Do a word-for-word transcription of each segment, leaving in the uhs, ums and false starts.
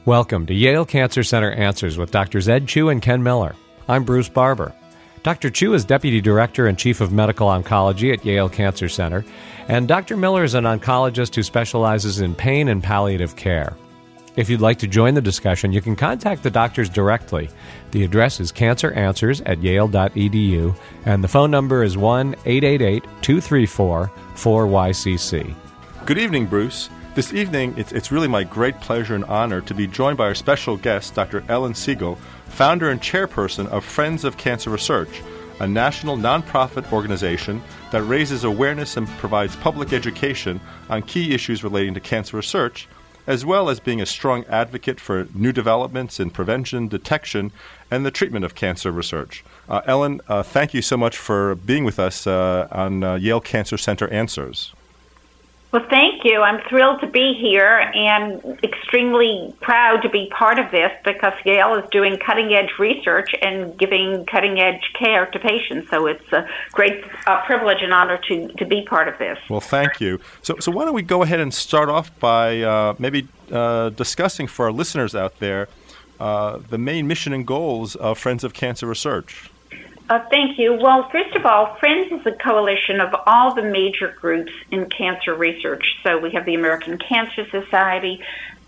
Welcome to Yale Cancer Center Answers with Doctors Ed Chu and Ken Miller. I'm Bruce Barber. Doctor Chu is Deputy Director and Chief of Medical Oncology at Yale Cancer Center, and Doctor Miller is an oncologist who specializes in pain and palliative care. If you'd like to join the discussion, you can contact the doctors directly. The address is cancer answers at yale dot e d u, and the phone number is one eight eight eight, two three four, four Y C C. Good evening, Bruce. This evening, it's, it's really my great pleasure and honor to be joined by our special guest, Doctor Ellen Siegel, founder and chairperson of Friends of Cancer Research, a national nonprofit organization that raises awareness and provides public education on key issues relating to cancer research, as well as being a strong advocate for new developments in prevention, detection, and the treatment of cancer research. Uh, Ellen, uh, thank you so much for being with us uh, on uh, Yale Cancer Center Answers. Well, thank you. I'm thrilled to be here and extremely proud to be part of this because Yale is doing cutting-edge research and giving cutting-edge care to patients. So it's a great uh, privilege and honor to, to be part of this. Well, thank you. So so why don't we go ahead and start off by uh, maybe uh, discussing for our listeners out there uh, the main mission and goals of Friends of Cancer Research. Uh, thank you. Well, first of all, Friends is a coalition of all the major groups in cancer research. So we have the American Cancer Society,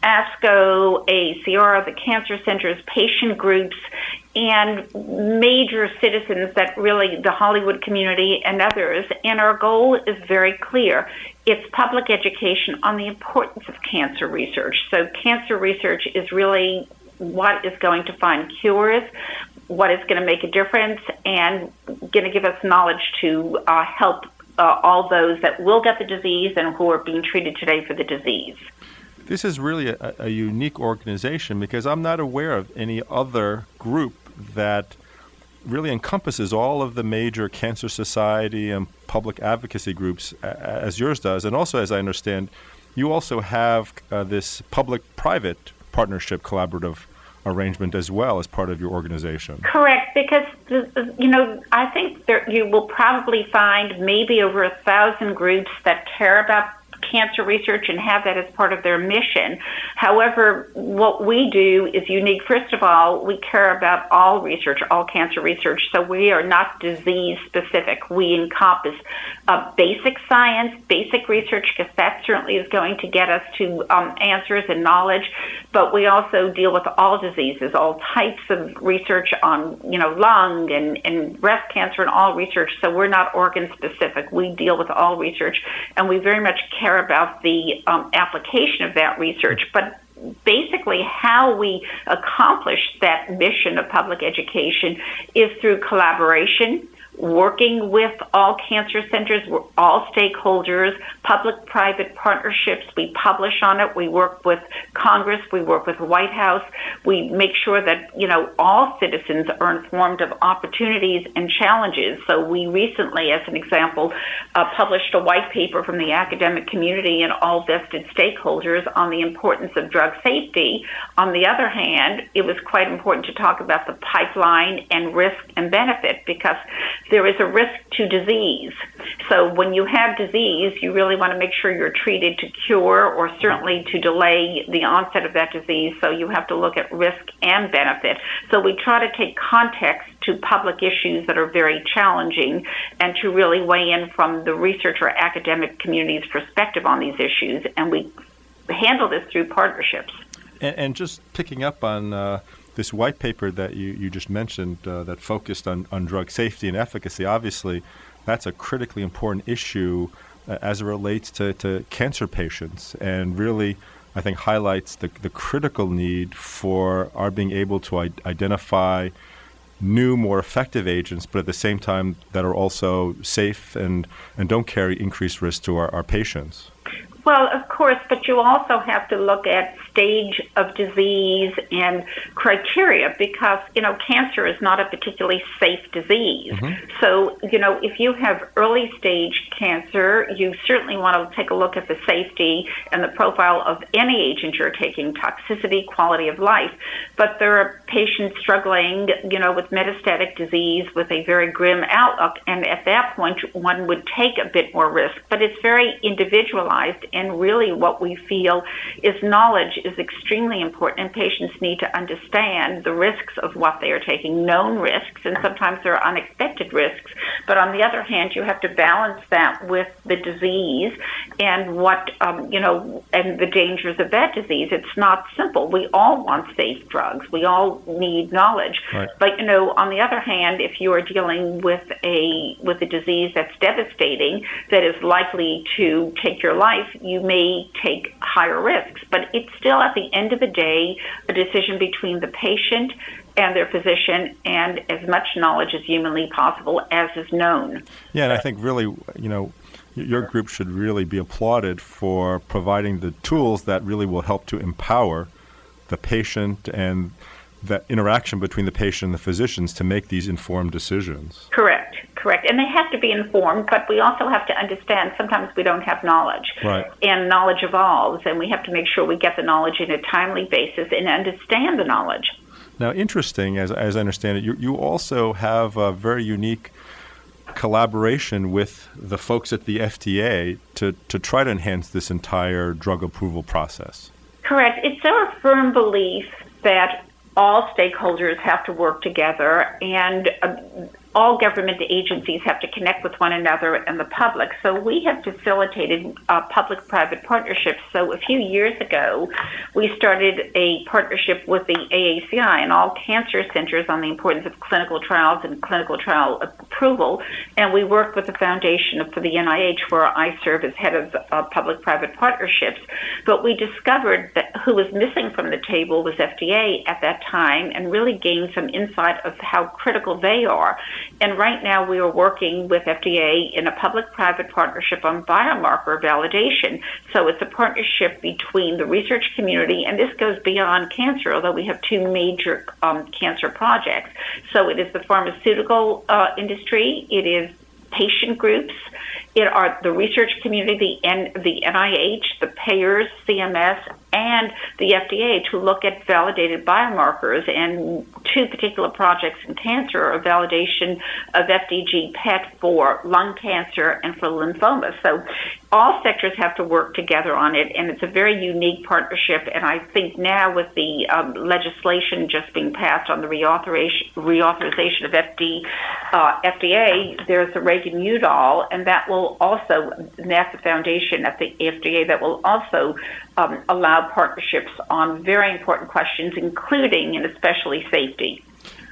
ASCO, A A C R, the cancer centers, patient groups, and major citizens that really, the Hollywood community and others. And our goal is very clear. It's public education on the importance of cancer research. So cancer research is really what is going to find cures, what is going to make a difference, and going to give us knowledge to uh, help uh, all those that will get the disease and who are being treated today for the disease. This is really a, a unique organization because I'm not aware of any other group that really encompasses all of the major cancer society and public advocacy groups as yours does. And also, as I understand, you also have uh, this public-private partnership collaborative arrangement as well as part of your organization. Correct, because, you know, I think there, you will probably find maybe over a thousand groups that care about cancer research and have that as part of their mission. However, what we do is unique. First of all, we care about all research, all cancer research, so we are not disease-specific. We encompass uh, basic science, basic research, because that certainly is going to get us to um, answers and knowledge, but we also deal with all diseases, all types of research on, you know, lung and, and breast cancer and all research, so we're not organ-specific. We deal with all research, and we very much care about the um, application of that research. But basically how we accomplish that mission of public education is through collaboration, working with all cancer centers, all stakeholders, public-private partnerships. We publish on it. We work with Congress. We work with the White House. We make sure that, you know, all citizens are informed of opportunities and challenges. So we recently, as an example, uh, published a white paper from the academic community and all vested stakeholders on the importance of drug safety. On the other hand, it was quite important to talk about the pipeline and risk and benefit because there is a risk to disease. So when you have disease, you really want to make sure you're treated to cure or certainly to delay the onset of that disease. So you have to look at risk and benefit. So we try to take context to public issues that are very challenging and to really weigh in from the research or academic community's perspective on these issues. And we handle this through partnerships. And, and just picking up on uh, this white paper that you, you just mentioned uh, that focused on, on drug safety and efficacy, obviously that's a critically important issue uh, as it relates to, to cancer patients and really, I think, highlights the, the critical need for our being able to I- identify new, more effective agents, but at the same time that are also safe and, and don't carry increased risk to our, our patients. Well, of course, but you also have to look at stage of disease and criteria because, you know, cancer is not a particularly safe disease. Mm-hmm. So, you know, if you have early stage cancer, you certainly want to take a look at the safety and the profile of any agent you're taking, toxicity, quality of life. But there are patients struggling, you know, with metastatic disease with a very grim outlook, and at that point, one would take a bit more risk. But it's very individualized And really what we feel is knowledge is extremely important, and patients need to understand the risks of what they are taking, known risks, and sometimes there are unexpected risks. But on the other hand, you have to balance that with the disease and what, um, you know, and the dangers of that disease. It's not simple. We all want safe drugs. We all need knowledge. Right. But, you know, on the other hand, if you are dealing with a with a disease that's devastating, that is likely to take your life, you may take higher risks. But it's still, at the end of the day, a decision between the patient and their physician, and as much knowledge as humanly possible as is known. Yeah, and I think really, you know, your group should really be applauded for providing the tools that really will help to empower the patient and that interaction between the patient and the physicians to make these informed decisions. Correct, correct. And they have to be informed, but we also have to understand sometimes we don't have knowledge. Right. And knowledge evolves, and we have to make sure we get the knowledge in a timely basis and understand the knowledge. Now, interesting, as, as I understand it, you, you also have a very unique collaboration with the folks at the F D A to, to try to enhance this entire drug approval process. Correct. It's our firm belief that all stakeholders have to work together, and uh, all government agencies have to connect with one another and the public. So we have facilitated uh, public-private partnerships. So a few years ago, we started a partnership with the A A C I and all cancer centers on the importance of clinical trials and clinical trial approval. And we worked with the Foundation for the N I H, where I serve as head of uh, public-private partnerships. But we discovered that who was missing from the table was F D A at that time, and really gained some insight of how critical they are. And right now we are working with F D A in a public-private partnership on biomarker validation. So it's a partnership between the research community, and this goes beyond cancer, although we have two major um, cancer projects. So it is the pharmaceutical uh, industry, it is patient groups, it are the research community, the, N, the N I H, the payers, C M S, and the F D A to look at validated biomarkers. And two particular projects in cancer are validation of F D G P E T for lung cancer and for lymphoma. So all sectors have to work together on it, and it's a very unique partnership. And I think now with the um, legislation just being passed on the reauthorization, reauthorization of F D, uh, F D A, there's the Reagan-Udall, and that will also, that's the foundation at the F D A that will also um, allow partnerships on very important questions, including and especially safety.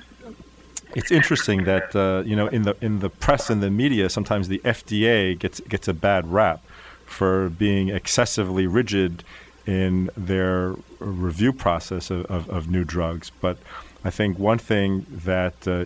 It's interesting that uh, you know in the in the press and the media, sometimes the F D A gets gets a bad rap for being excessively rigid in their review process of, of, of new drugs. But I think one thing that uh,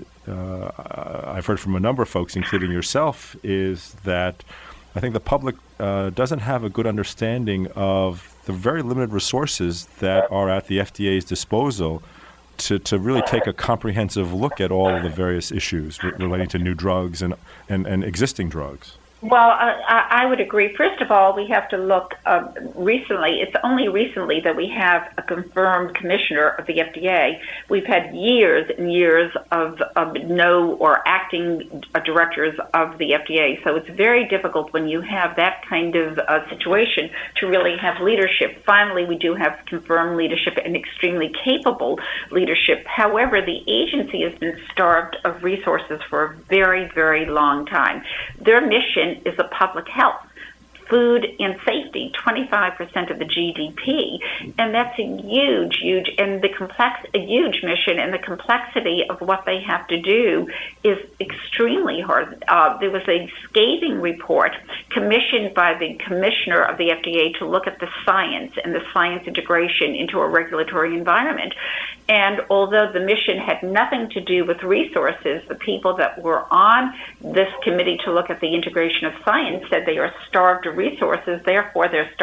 uh, I've heard from a number of folks, including yourself, is that I think the public uh, doesn't have a good understanding of the very limited resources that are at the F D A's disposal to, to really take a comprehensive look at all of the various issues re- relating to new drugs and, and, and existing drugs. Well, I, I would agree. First of all, we have to look uh, recently. It's only recently that we have a confirmed commissioner of the F D A. We've had years and years of, of no or acting directors of the F D A. So it's very difficult when you have that kind of uh, situation to really have leadership. Finally, we do have confirmed leadership and extremely capable leadership. However, the agency has been starved of resources for a very, very long time. Their mission is a public health, food and safety, twenty-five percent of the G D P, and that's a huge, huge, and the complex, a huge mission, and the complexity of what they have to do is extremely hard. Uh, there was a scathing report commissioned by the commissioner of the F D A to look at the science and the science integration into a regulatory environment. And although the mission had nothing to do with resources, the people that were on this committee to look at the integration of science said they are starved of resources, therefore they're starved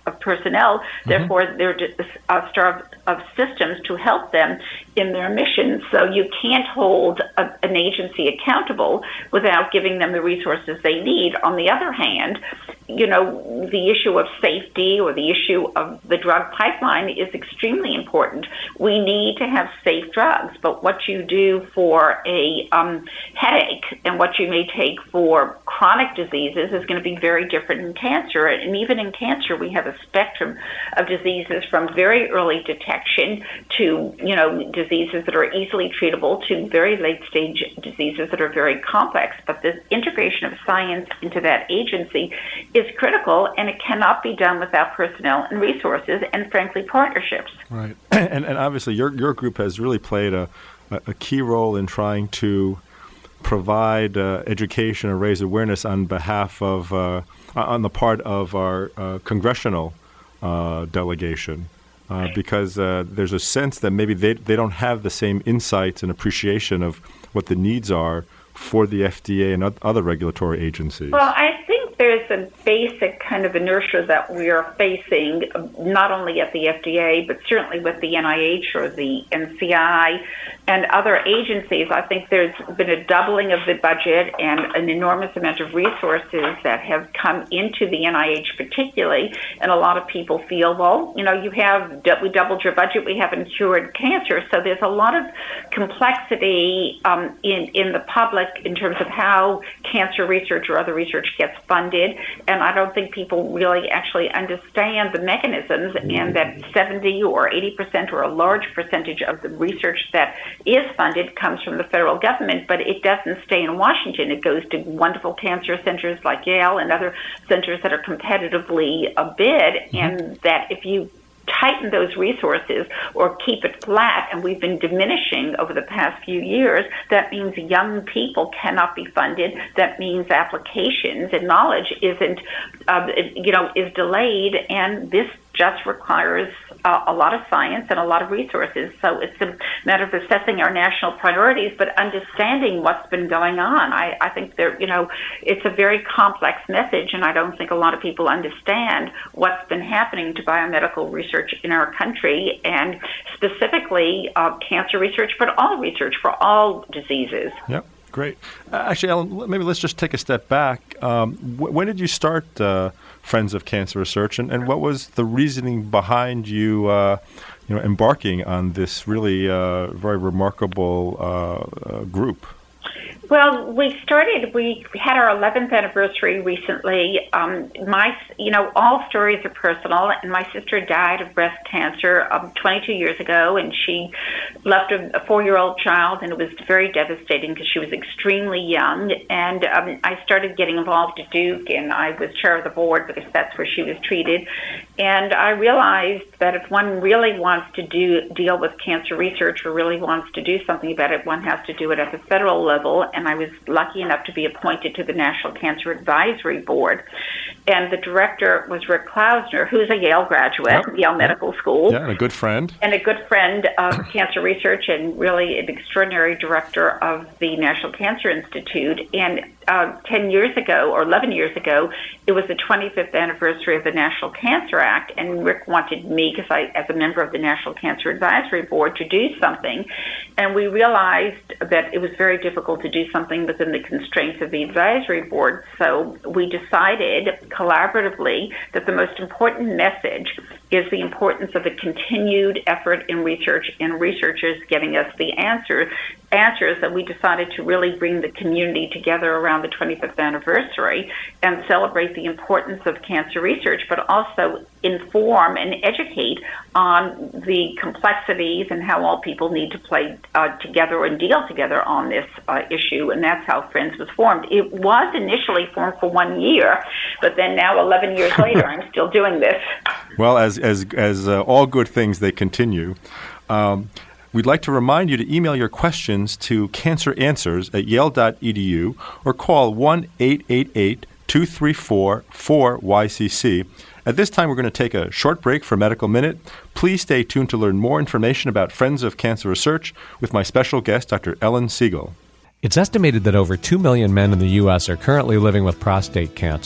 of personnel. Mm-hmm. Therefore, they're uh, starved of systems to help them in their mission. So you can't hold a, an agency accountable without giving them the resources they need. On the other hand, you know, the issue of safety or the issue of the drug pipeline is extremely important. We need to have safe drugs, but what you do for a um, headache and what you may take for chronic diseases is going to be very different in cancer. And even in cancer, we have a spectrum of diseases from very early detection to, you know, diseases that are easily treatable to very late-stage diseases that are very complex. But the integration of science into that agency is critical, and it cannot be done without personnel and resources and, frankly, partnerships. Right. And, and obviously your your group has really played a, a key role in trying to provide uh, education and raise awareness on behalf of, uh, on the part of our uh, congressional uh, delegation. Uh, because uh, there's a sense that maybe they they don't have the same insights and appreciation of what the needs are for the F D A and other regulatory agencies. Well, I think there's a basic kind of inertia that we are facing, not only at the F D A, but certainly with the N I H or the N C I and other agencies. I think there's been a doubling of the budget and an enormous amount of resources that have come into the N I H particularly, and a lot of people feel, well, you know, you have, we doubled your budget, we haven't cured cancer. So there's a lot of complexity um, in, in the public in terms of how cancer research or other research gets funded, and I don't think people really actually understand the mechanisms, and that seventy or eighty percent or a large percentage of the research that is funded comes from the federal government, but it doesn't stay in Washington. It goes to wonderful cancer centers like Yale and other centers that are competitively uh, bid, mm-hmm. and that if you tighten those resources or keep it flat, and we've been diminishing over the past few years, that means young people cannot be funded. That means applications and knowledge isn't, uh, you know, is delayed, and this just requires uh, a lot of science and a lot of resources. So it's a matter of assessing our national priorities, but understanding what's been going on. I, I think there, you know, it's a very complex message, and I don't think a lot of people understand what's been happening to biomedical research in our country, and specifically uh, cancer research, but all research for all diseases. Yep. Great. Uh, actually, Ellen, maybe let's just take a step back. Um, wh- when did you start uh, Friends of Cancer Research, and, and what was the reasoning behind you, uh, you know, embarking on this really uh, very remarkable uh, uh, group? Well, we started, we had our eleventh anniversary recently. Um, my, you know, all stories are personal, and my sister died of breast cancer um, twenty-two years ago, and she left a, a four-year-old child, and it was very devastating because she was extremely young. And um, I started getting involved at Duke, and I was chair of the board because that's where she was treated. And I realized that if one really wants to do deal with cancer research or really wants to do something about it, one has to do it at the federal level. And I was lucky enough to be appointed to the National Cancer Advisory Board. And the director was Rick Klausner, who's a Yale graduate, yep. Yale Medical School. Yeah, and a good friend. And a good friend of cancer research, and really an extraordinary director of the National Cancer Institute. And uh, ten years ago, or eleven years ago, it was the twenty-fifth anniversary of the National Cancer Act, and Rick wanted me, because I, as a member of the National Cancer Advisory Board, to do something. And we realized that it was very difficult to do something within the constraints of the advisory board. So we decided collaboratively that the most important message is the importance of the continued effort in research and researchers getting us the answer, answers, and we decided to really bring the community together around the twenty-fifth anniversary and celebrate the importance of cancer research, but also inform and educate on the complexities and how all people need to play uh, together and deal together on this uh, issue, and that's how Friends was formed. It was initially formed for one year, but then now eleven years later, I'm still doing this. Well, as as as uh, all good things, they continue. Um, we'd like to remind you to email your questions to canceranswers at yale dot e d u or call one eight eight eight, two three four, four Y C C. At this time, we're going to take a short break for Medical Minute. Please stay tuned to learn more information about Friends of Cancer Research with my special guest, Doctor Ellen Siegel. It's estimated that over two million men in the U S are currently living with prostate cancer.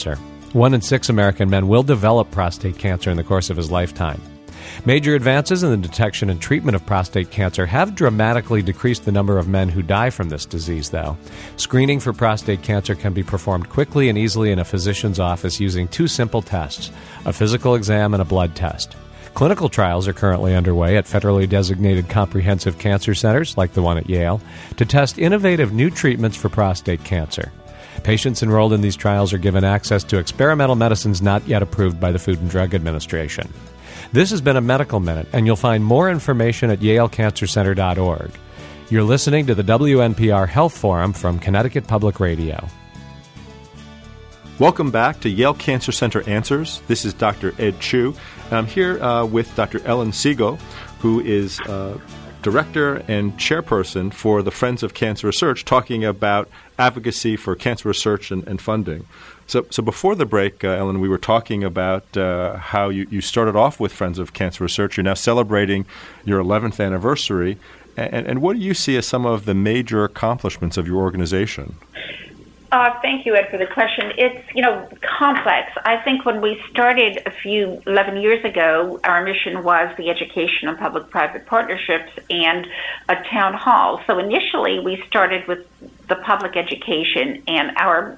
One in six American men will develop prostate cancer in the course of his lifetime. Major advances in the detection and treatment of prostate cancer have dramatically decreased the number of men who die from this disease, though. Screening for prostate cancer can be performed quickly and easily in a physician's office using two simple tests, a physical exam and a blood test. Clinical trials are currently underway at federally designated comprehensive cancer centers, like the one at Yale, to test innovative new treatments for prostate cancer. Patients enrolled in these trials are given access to experimental medicines not yet approved by the Food and Drug Administration. This has been a Medical Minute, and you'll find more information at yale cancer center dot org. You're listening to the W N P R Health Forum from Connecticut Public Radio. Welcome back to Yale Cancer Center Answers. This is Doctor Ed Chu, and I'm here uh, with Doctor Ellen Siegel, who is uh, Director and Chairperson for the Friends of Cancer Research, talking about advocacy for cancer research and, and funding. So, so before the break, uh, Ellen, we were talking about uh, how you, you started off with Friends of Cancer Research. You're now celebrating your eleventh anniversary. And, and what do you see as some of the major accomplishments of your organization? Uh, thank you, Ed, for the question. It's, you know, complex. I think when we started a few, eleven years ago, our mission was the education of public-private partnerships and a town hall. So initially we started with the public education, and our,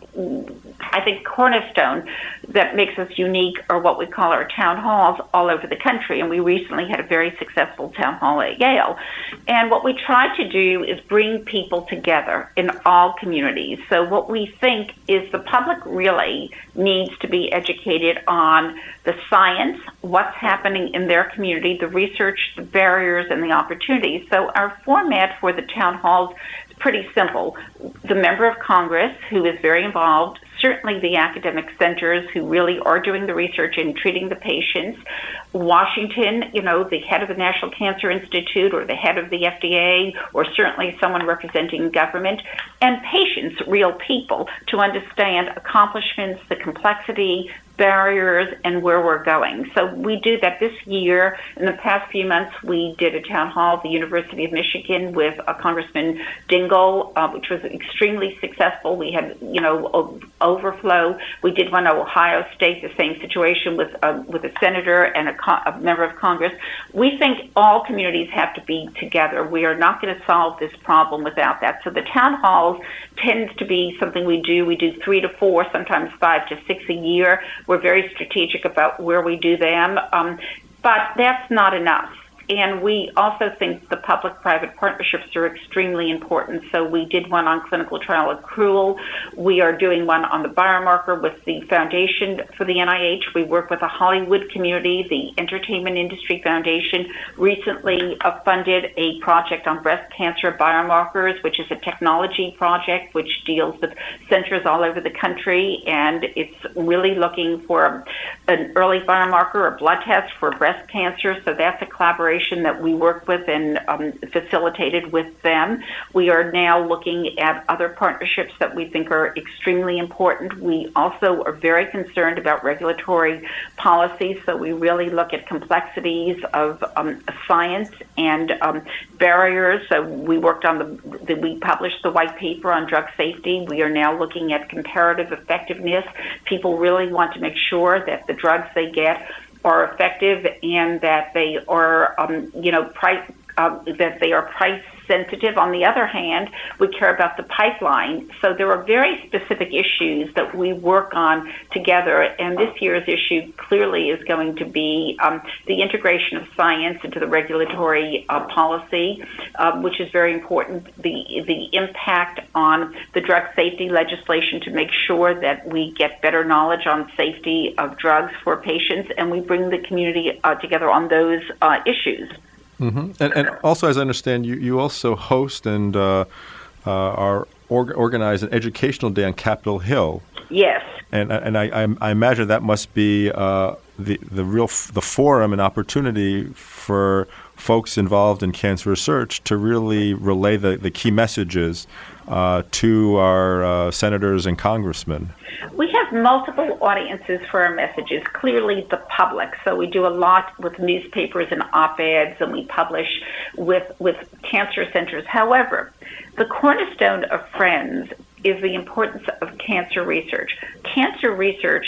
I think, cornerstone that makes us unique are what we call our town halls all over the country. And we recently had a very successful town hall at Yale. And what we try to do is bring people together in all communities. So what we think is the public really needs to be educated on the science, what's happening in their community, the research, the barriers, and the opportunities. So our format for the town halls is pretty simple. The member of Congress, who is very involved, certainly the academic centers who really are doing the research and treating the patients, Washington, you know, the head of the National Cancer Institute or the head of the F D A, or certainly someone representing government, and patients, real people, to understand accomplishments, the complexity, barriers, and where we're going. So we do that this year. In the past few months, we did a town hall at the University of Michigan with uh, Congressman Dingell, uh, which was extremely successful. We had, you know, o- overflow. We did one at Ohio State, the same situation with uh, with a senator and a, co- a member of Congress. We think all communities have to be together. We are not going to solve this problem without that. So the town halls tends to be something we do. We do three to four, sometimes five to six a year. We're very strategic about where we do them, um, but that's not enough. And we also think the public-private partnerships are extremely important. So we did one on clinical trial accrual. We are doing one on the biomarker with the Foundation for the N I H. We work with the Hollywood community. The Entertainment Industry Foundation recently uh, funded a project on breast cancer biomarkers, which is a technology project which deals with centers all over the country. And it's really looking for an early biomarker or blood test for breast cancer. So that's a collaboration that we work with and um, facilitated with them. We are now looking at other partnerships that we think are extremely important. We also are very concerned about regulatory policy, so we really look at complexities of um, science and um, barriers. So we worked on the, the, we published the white paper on drug safety. We are now looking at comparative effectiveness. People really want to make sure that the drugs they get are effective and that they are, um, you know, price, uh, that they are price sensitive. On the other hand, we care about the pipeline. So there are very specific issues that we work on together. And this year's issue clearly is going to be um, the integration of science into the regulatory uh, policy, uh, which is very important. The the impact on the drug safety legislation to make sure that we get better knowledge on safety of drugs for patients, and we bring the community uh, together on those uh, issues. Mm-hmm. And, and also, as I understand, you, you also host and uh, uh, are org- organize an educational day on Capitol Hill. Yes. And and I, I imagine that must be uh, the the real f- the forum and opportunity for folks involved in cancer research to really relay the, the key messages uh, to our uh, senators and congressmen. We have multiple audiences for our messages. Clearly, the public. So we do a lot with newspapers and op-eds, and we publish with with cancer centers. However, the cornerstone of Friends is the importance of cancer research. Cancer research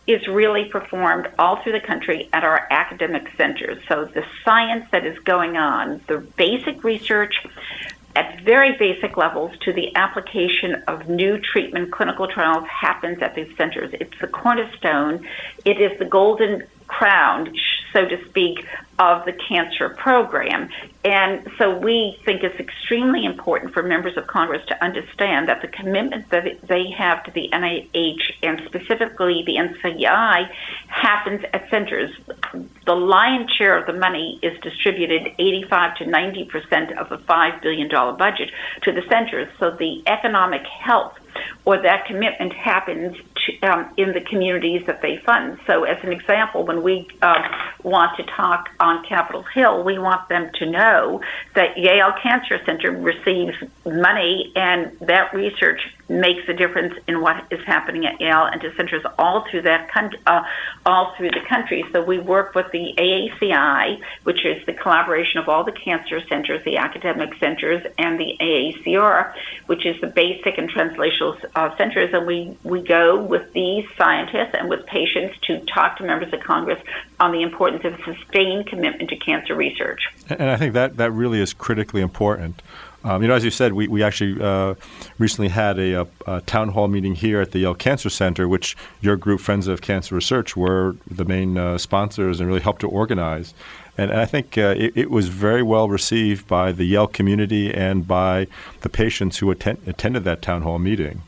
is really performed all through the country at our academic centers. So the science that is going on, the basic research at very basic levels to the application of new treatment clinical trials happens at these centers. It's the cornerstone. It is the golden crown, so to speak, of the cancer program. And so we think it's extremely important for members of Congress to understand that the commitment that they have to the N I H and specifically the N C I happens at centers. The lion's share of the money is distributed eighty-five to ninety percent of a five billion dollars budget to the centers. So the economic health or that commitment happens to, um, in the communities that they fund. So as an example, when we uh, want to talk on Capitol Hill, we want them to know that Yale Cancer Center receives money, and that research makes a difference in what is happening at Yale and to centers all through that con- uh, all through the country. So we work with the A A C I, which is the collaboration of all the cancer centers, the academic centers, and the A A C R, which is the basic and translational uh, centers, and we, we go with these scientists and with patients to talk to members of Congress on the importance of sustained commitment to cancer research. And I think that, that really is critically important. Um, you know, as you said, we, we actually uh, recently had a, a, a town hall meeting here at the Yale Cancer Center, which your group, Friends of Cancer Research, were the main uh, sponsors and really helped to organize. And, and I think uh, it, it was very well received by the Yale community and by the patients who attend, attended that town hall meeting.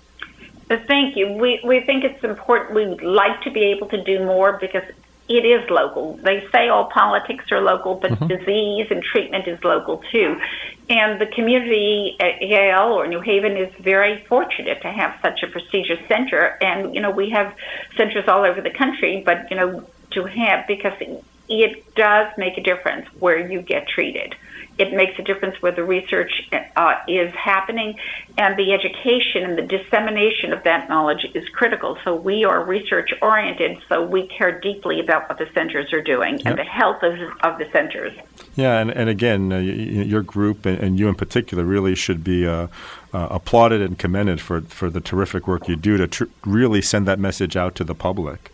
Thank you. We, we think it's important. We'd like to be able to do more because it is local. They say all politics are local, but mm-hmm. disease and treatment is local too. And the community at Yale or New Haven is very fortunate to have such a prestigious center. And, you know, we have centers all over the country, but, you know, to have, because it does make a difference where you get treated. It makes a difference where the research uh, is happening, and the education and the dissemination of that knowledge is critical. So we are research-oriented, so we care deeply about what the centers are doing yep. and the health of, of the centers. Yeah, and, and again, uh, your group and, and you in particular really should be uh, uh, applauded and commended for, for the terrific work you do to tr- really send that message out to the public.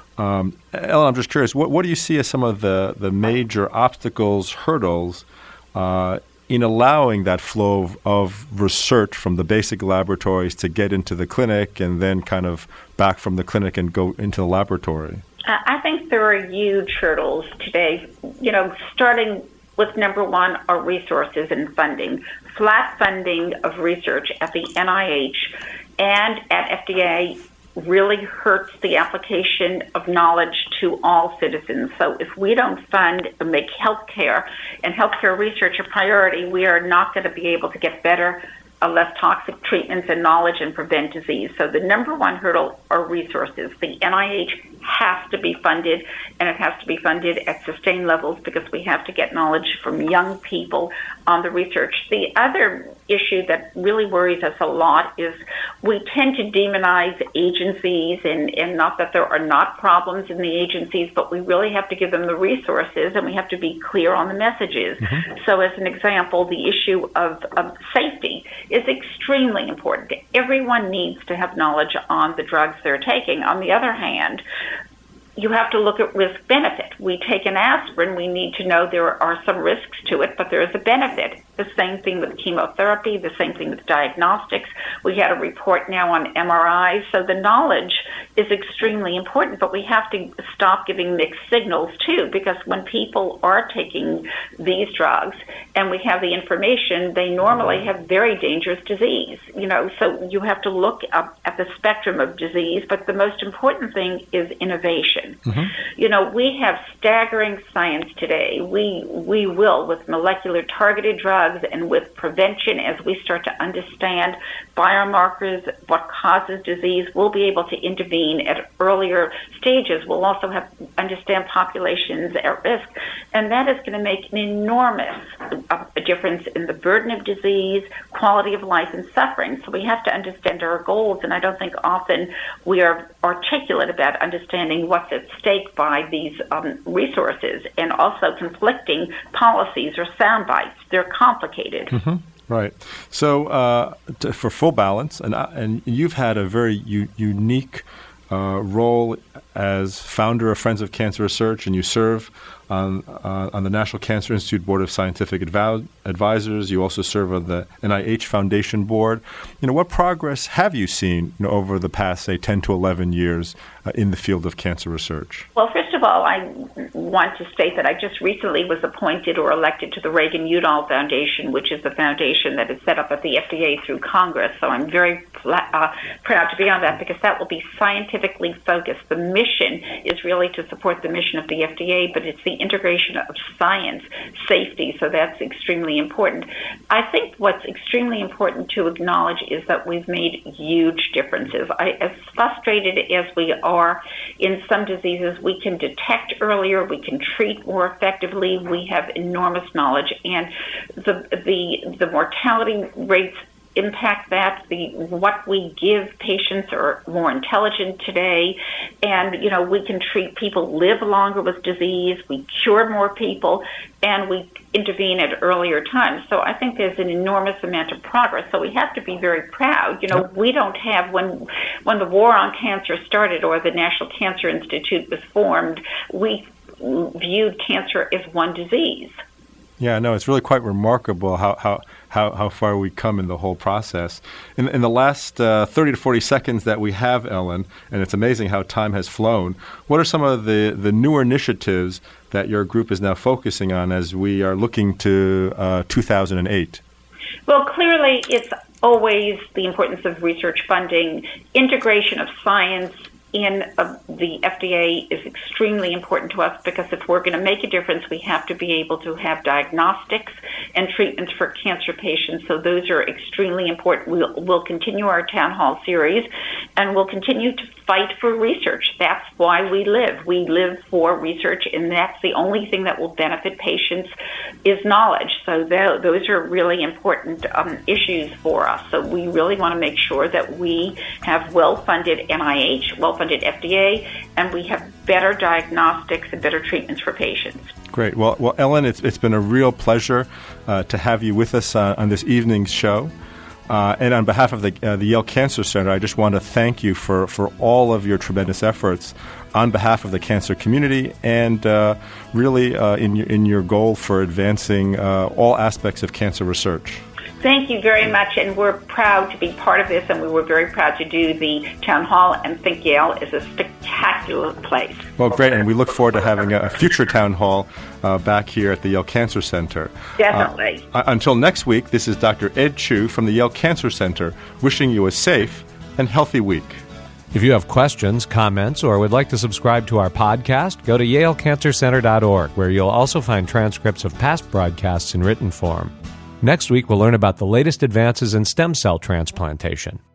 Um, Ellen, I'm just curious, what, what do you see as some of the, the major obstacles, hurdles, Uh, in allowing that flow of, of research from the basic laboratories to get into the clinic and then kind of back from the clinic and go into the laboratory? I think there are huge hurdles today, you know, starting with number one are resources and funding. Flat funding of research at the N I H and at F D A really hurts the application of knowledge to all citizens. So if we don't fund and make healthcare and healthcare research a priority, we are not going to be able to get better, uh, less toxic treatments and knowledge and prevent disease. So the number one hurdle are resources. The N I H has to be funded, and it has to be funded at sustained levels because we have to get knowledge from young people on the research. The other issue that really worries us a lot is we tend to demonize agencies, and, and not that there are not problems in the agencies, but we really have to give them the resources, and we have to be clear on the messages. Mm-hmm. So as an example, the issue of, of safety is extremely important. Everyone needs to have knowledge on the drugs they're taking. On the other hand, you have to look at risk-benefit. We take an aspirin, we need to know there are some risks to it, but there is a benefit. The same thing with chemotherapy, the same thing with diagnostics. We had a report now on M R Is, so the knowledge is extremely important, but we have to stop giving mixed signals too, because when people are taking these drugs and we have the information, they normally have very dangerous disease. You know, so you have to look up at the spectrum of disease, but the most important thing is innovation. Mm-hmm. You know, we have staggering science today. We we will, with molecular targeted drugs and with prevention, as we start to understand biomarkers, what causes disease, we'll be able to intervene at earlier stages. We'll also have understand populations at risk, and that is going to make an enormous uh, difference in the burden of disease, quality of life, and suffering. So we have to understand our goals, and I don't think often we are articulate about understanding what's at stake by these um, resources, and also conflicting policies or sound bites. They're complicated. Mm-hmm. Right. So uh, to, for full balance, and, and you've had a very u- unique uh, role as founder of Friends of Cancer Research, and you serve on, uh, on the National Cancer Institute Board of Scientific Adv- Advisors. You also serve on the N I H Foundation Board. You know, what progress have you seen, you know, over the past, say, ten to eleven years uh, in the field of cancer research? Well, first of all, I want to state that I just recently was appointed or elected to the Reagan-Udall Foundation, which is the foundation that is set up at the F D A through Congress. So I'm very uh, proud to be on that, because that will be scientifically focused. The mission is really to support the mission of the F D A, but it's the integration of science, safety, so that's extremely important. I think what's extremely important to acknowledge is that we've made huge differences. I, as frustrated as we are in some diseases, we can detect earlier, we can treat more effectively, we have enormous knowledge, and the the, the mortality rates impact that. The what we give patients are more intelligent today, and you know we can treat people, live longer with disease, we cure more people, and we intervene at earlier times. So I think there's an enormous amount of progress. So we have to be very proud. You know, we don't have, when when the war on cancer started or the National Cancer Institute was formed, we viewed cancer as one disease. Yeah, no, it's really quite remarkable how, how, how, how far we come in the whole process. In, in the last uh, thirty to forty seconds that we have, Ellen, and it's amazing how time has flown, what are some of the, the newer initiatives that your group is now focusing on as we are looking to uh, two thousand eight? Well, clearly it's always the importance of research funding, integration of science in uh, the F D A is extremely important to us, because if we're going to make a difference, we have to be able to have diagnostics and treatments for cancer patients. So those are extremely important. We'll, we'll continue our town hall series, and we'll continue to fight for research. That's why we live. We live for research, and that's the only thing that will benefit patients is knowledge. So th- those are really important um, issues for us. So we really want to make sure that we have well-funded N I H, well-funded F D A, and we have better diagnostics and better treatments for patients. Great. Well, well, Ellen, it's it's been a real pleasure uh, to have you with us uh, on this evening's show. Uh, and on behalf of the uh, the Yale Cancer Center, I just want to thank you for, for all of your tremendous efforts on behalf of the cancer community, and uh, really uh, in your, in your goal for advancing uh, all aspects of cancer research. Thank you very much, and we're proud to be part of this, and we were very proud to do the town hall, and think Yale is a spectacular place. Well, great, and we look forward to having a future town hall uh, back here at the Yale Cancer Center. Definitely. Uh, until next week, this is Doctor Ed Chu from the Yale Cancer Center, wishing you a safe and healthy week. If you have questions, comments, or would like to subscribe to our podcast, go to yale cancer center dot org, where you'll also find transcripts of past broadcasts in written form. Next week, we'll learn about the latest advances in stem cell transplantation.